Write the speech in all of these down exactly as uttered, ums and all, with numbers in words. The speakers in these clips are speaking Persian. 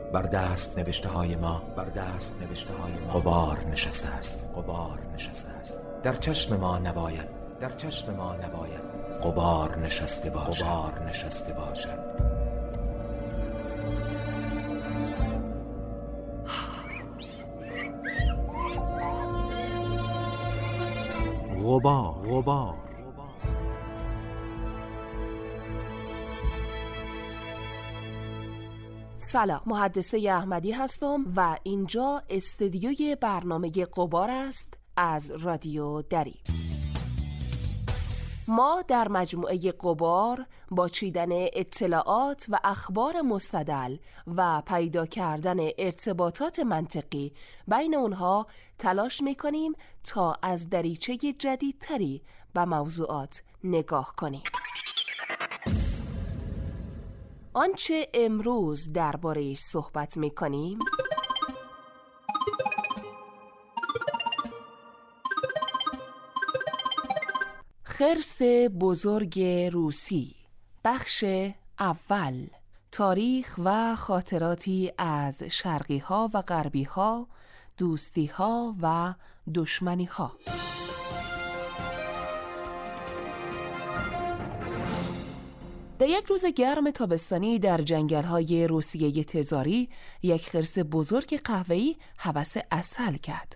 بر دست نوشته های ما بر دست نوشته های ما غبار نشسته است غبار نشسته است در چشم ما نباید در چشم ما نباید غبار نشسته باشد غبار نشسته باشد غبار غبار سلام، محدثه احمدی هستم و اینجا استدیوی برنامه غبار است از رادیو دری. ما در مجموعه غبار با چیدن اطلاعات و اخبار مستدل و پیدا کردن ارتباطات منطقی بین اونها تلاش میکنیم تا از دریچه جدیدتری به موضوعات نگاه کنیم. آنچه امروز درباره‌اش صحبت میکنیم خرس بزرگ روسی، بخش اول، تاریخ و خاطراتی از شرقی ها و غربی ها، دوستی ها و دشمنی ها. در یک روز گرم تابستانی در جنگل‌های روسیه تزاری یک خرس بزرگ قهوه‌ای هوس عسل کرد.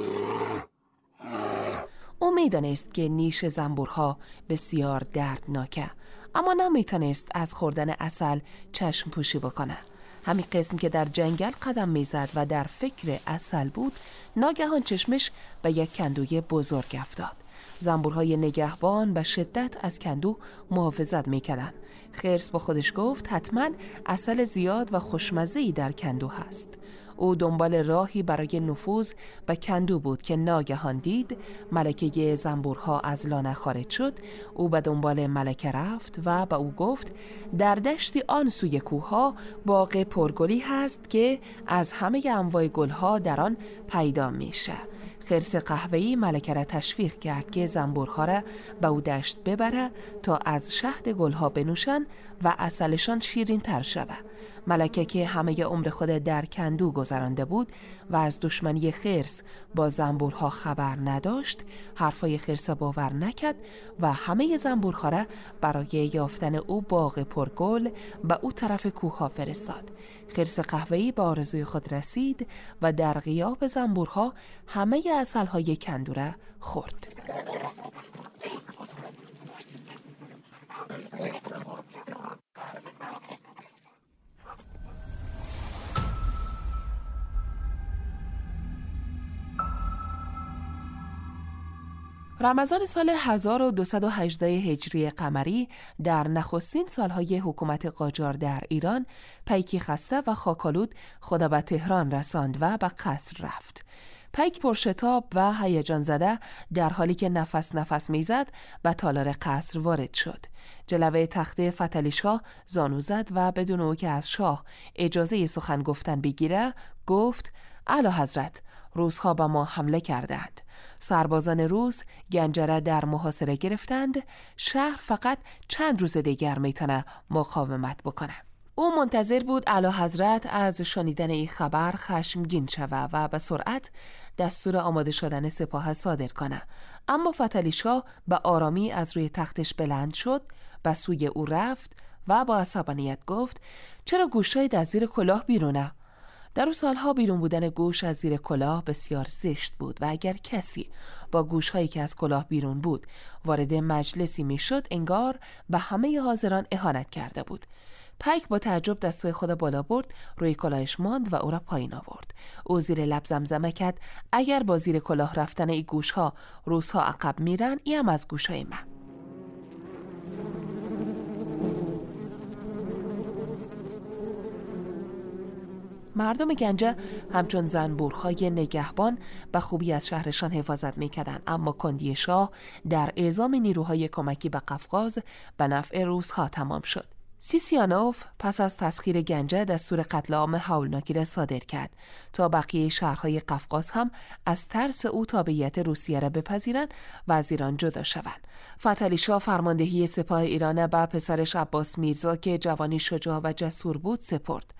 او می‌دانست که نیش زنبورها بسیار دردناکه، اما نمی‌توانست از خوردن عسل چشم پوشی بکنه. همین قسم که در جنگل قدم می‌زد و در فکر عسل بود، ناگهان چشمش به یک کندوی بزرگ افتاد. زنبورهای نگهبان به شدت از کندو محافظت می‌کردند. خرس با خودش گفت حتما عسل زیاد و خوشمزه‌ای در کندو هست. او دنبال راهی برای نفوذ به کندو بود که ناگهان دید ملکه زنبورها از لانه خارج شد. او به دنبال ملکه رفت و به او گفت در دشتی آن سوی کوه‌ها باغ پرگلی هست که از همه انواع گل‌ها در آن پیدا میشه. خرس قهوه‌ای ملکه را تشویق کرد که زنبورها را به او دشت ببره تا از شهد گلها بنوشن و عسلشان شیرین تر شود. ملکه که همه عمر خود در کندو گذرانده بود و از دشمنی خرس با زنبورها خبر نداشت، حرفای خرس باور نکرد و همه زنبورها را برای یافتن او باغ پرگل به او طرف کوه‌ها فرستاد. خرس قهوه‌ای به آرزوی خود رسید و در غیاب زنبورها همه عسل‌های کندو را خورد. رمضان سال هزار و دویست و هجده هجری قمری در نخستین سالهای حکومت قاجار در ایران، پیکی خسته و خاکالود خود به تهران رساند و به قصر رفت. پیک پرشتاب و هیجان زده در حالی که نفس نفس میزد به تالار قصر وارد شد. جلوه تخت فتحعلی شاه زانو زد و بدون او که از شاه اجازه سخن گفتن بگیره گفت اعلی حضرت، روس‌ها به ما حمله کردند. سربازان روس گنجره در محاصره گرفتند. شهر فقط چند روز دیگر میتونه مقاومت بکنه. او منتظر بود اعلی حضرت از شنیدن این خبر خشمگین شود و به سرعت دستور آماده شدن سپاه صادر کنه. اما فتحعلی شاه به آرامی از روی تختش بلند شد، به سوی او رفت و با عصبانیت گفت چرا گوشایت از زیر کلاه بیرونه؟ در اون سالها بیرون بودن گوش از زیر کلاه بسیار زشت بود و اگر کسی با گوشهایی که از کلاه بیرون بود وارد مجلسی میشد، انگار به همه حاضران اهانت کرده بود. پیک با تعجب دستای خود بالا برد، روی کلاهش ماند و او را پایین آورد. او زیر لب زمزمه کرد اگر با زیر کلاه رفتن این گوشها روس‌ها عقب میرن، این از گوشهای من. مردم گنجه همچون زنبورهای نگهبان به خوبی از شهرشان حفاظت میکردند، اما کندی شاه در اعزام نیروهای کمکی به قفقاز به نفع روس‌ها تمام شد. سیسیانوف پس از تسخیر گنجه دستور قتل عام هولناکی را صادر کرد تا بقیه شهرهای قفقاز هم از ترس او تابعیت روسیه را بپذیرند و از ایران جدا شوند. فتحعلی شاه فرماندهی سپاه ایران به پسرش عباس میرزا که جوانی شجاع و جسور بود سپرد.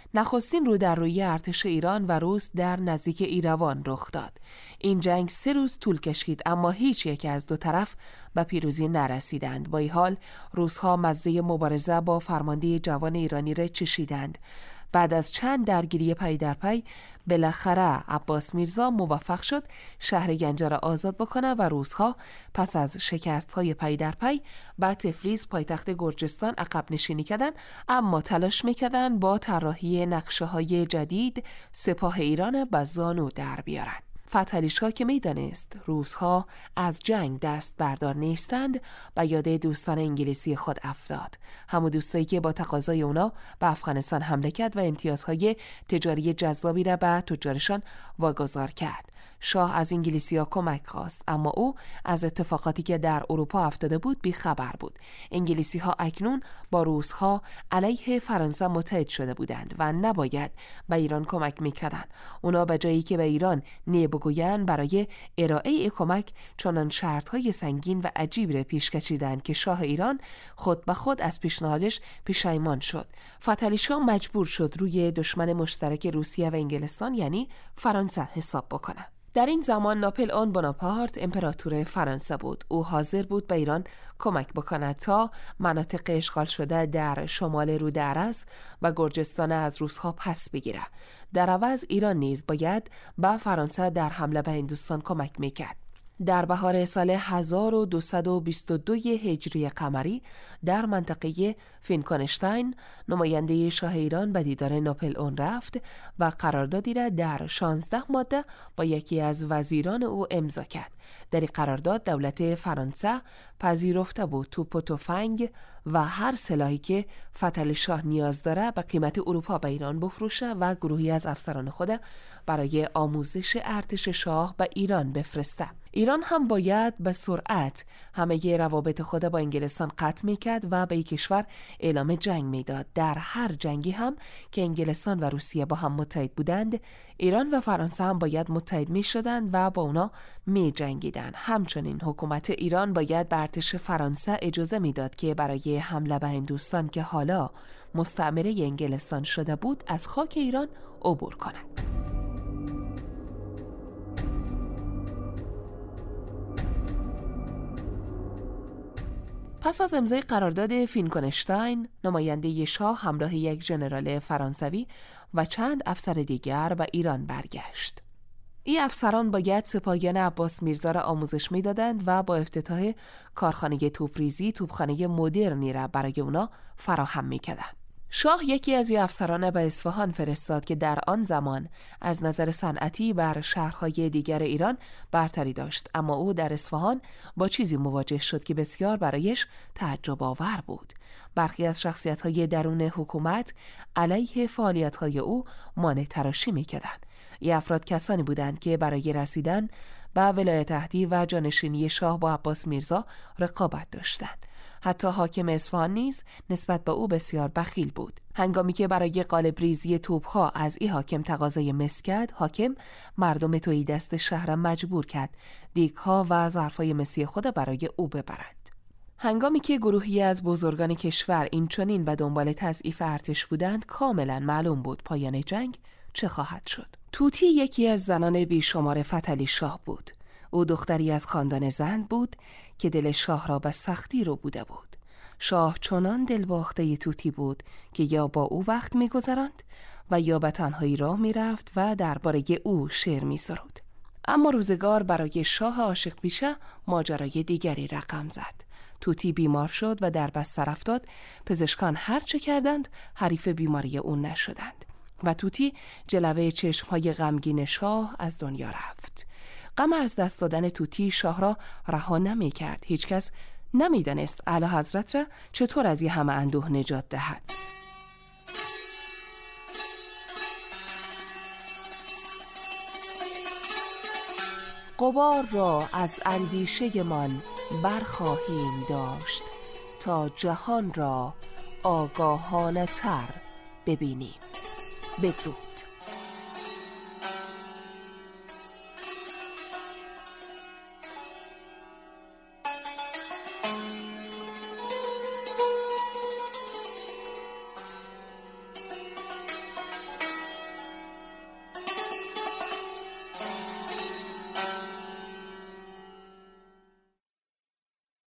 نخستین رو در روی ارتش ایران و روس در نزدیک ایروان رخ داد. این جنگ سه روز طول کشید اما هیچ یک از دو طرف به پیروزی نرسیدند. با این حال روس‌ها مزه مبارزه با فرمانده جوان ایرانی را چشیدند. بعد از چند درگیری پی در پی بالاخره عباس میرزا موفق شد شهر گنجه را آزاد بکنه و روس‌ها پس از شکست‌های پی در پی به تفلیس پایتخت گرجستان عقب نشینی کردند، اما تلاش می‌کردند با طراحی نقشه‌های جدید سپاه ایران به زانو در بیارند. فتح علی شاه که میدانست روس‌ها از جنگ دست بردار نیستند به یاد دوستان انگلیسی خود افتاد، همون دوستایی که با تقاضای اونا به افغانستان حمله کرد و امتیازهای تجاری جذابی را به تجارشان واگذار کرد. شاه از انگلیسی‌ها کمک خواست اما او از اتفاقاتی که در اروپا افتاده بود بی‌خبر بود. انگلیسی‌ها اکنون با روس‌ها علیه فرانسه متحد شده بودند و نباید به ایران کمک می‌کردند. اونا به جایی که به ایران نه بگویند برای ارائه کمک چنان شرط‌های سنگین و عجیبی را پیش کشیدند که شاه ایران خود به خود از پیشنهادش پشیمان شد. فتح علی شاه مجبور شد روی دشمن مشترک روسیه و انگلستان یعنی فرانسه حساب بکنه. در این زمان ناپلئون بناپارت امپراتور فرانسه بود. او حاضر بود به ایران کمک بکند تا مناطق اشغال شده در شمال رودارز و گرجستان از روس‌ها پس بگیره. در عوض ایران نیز باید به فرانسه در حمله به هندوستان کمک میکرد. در بهار سال هزار و دویست و بیست و دو هجری قمری در منطقه فینکنشتاین نماینده شاه ایران به دیدار ناپلئون رفت و قراردادی را در شانزده ماده با یکی از وزیران او امضا کرد. در این قرارداد دولت فرانسه پذیرفته بود توپ و تفنگ و هر سلاحی که فتح علی شاه نیاز داره به قیمت اروپا به ایران بفروشه و گروهی از افسران خود برای آموزش ارتش شاه به ایران بفرسته. ایران هم باید به سرعت همه روابط خود با انگلستان قطع میکرد و به این کشور اعلام جنگ میداد. در هر جنگی هم که انگلستان و روسیه با هم متحد بودند، ایران و فرانسه هم باید متحد میشدند و با اونا می جنگیدند. همچنین حکومت ایران باید به ارتش فرانسه اجازه میداد که برای حمله به هندوستان که حالا مستعمره انگلستان شده بود از خاک ایران عبور کند. پس از امضای قرارداد فینکنشتاین، نماینده شاه همراه یک ژنرال فرانسوی و چند افسر دیگر به ایران برگشت. این افسران باید سپاهیان عباس میرزا را آموزش میدادند و با افتتاح کارخانه توپریزی توپخانه مدرنی را برای اونا فراهم میکردند. شاه یکی از این افسران به اصفهان فرستاد که در آن زمان از نظر صنعتی بر شهرهای دیگر ایران برتری داشت، اما او در اصفهان با چیزی مواجه شد که بسیار برایش تعجب آور بود. برخی از شخصیت‌های درون حکومت علیه فعالیت‌های او مانع تراشی می‌کردند. این افراد کسانی بودند که برای رسیدن به ولایت عهدی و جانشینی شاه با عباس میرزا رقابت داشتند. حتی حاکم اصفهان نیز نسبت به او بسیار بخیل بود. هنگامی که برای قالب ریزی توپ‌ها از این حاکم تقاضای مس کرد، حاکم مردم تویی دست شهر مجبور کرد دیگ‌ها و ظرفای مسی خود برای او ببرند. هنگامی که گروهی از بزرگان کشور این چنین به دنبال تضعیف ارتش بودند، کاملا معلوم بود پایان جنگ چه خواهد شد. توتی یکی از زنان بیشمار فتح علی شاه بود. او دختری از خاندان زند بود که دل شاه را به سختی رو بوده بود. شاه چنان دلباخته توتی بود که یا با او وقت می‌گذراند و یا به تنهایی راه می‌رفت و درباره او شعر می‌سرود. اما روزگار برای شاه عاشق پیشه ماجرای دیگری رقم زد. توتی بیمار شد و در بستر افتاد. پزشکان هر چه کردند حریف بیماری او نشدند و توتی جلوه چشم‌های غمگین شاه از دنیا رفت. غم از دست دادن توتی شاه را رها نمی کرد. هیچ کس نمی دانست اعلی حضرت را چطور از این همه اندوه نجات دهد. غبار را از اندیشه من برخواهیم داشت تا جهان را آگاهانه تر ببینیم. بدرود.